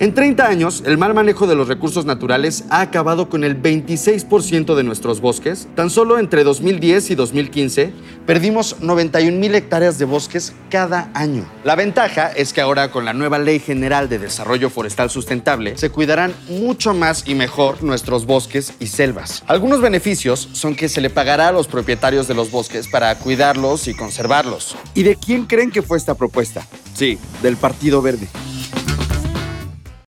En 30 años, el mal manejo de los recursos naturales ha acabado con el 26% de nuestros bosques. Tan solo entre 2010 y 2015 perdimos 91,000 hectáreas de bosques cada año. La ventaja es que ahora, con la nueva Ley General de Desarrollo Forestal Sustentable, se cuidarán mucho más y mejor nuestros bosques y selvas. Algunos beneficios son que se le pagará a los propietarios de los bosques para cuidarlos y conservarlos. ¿Y de quién creen que fue esta propuesta? Sí, del Partido Verde.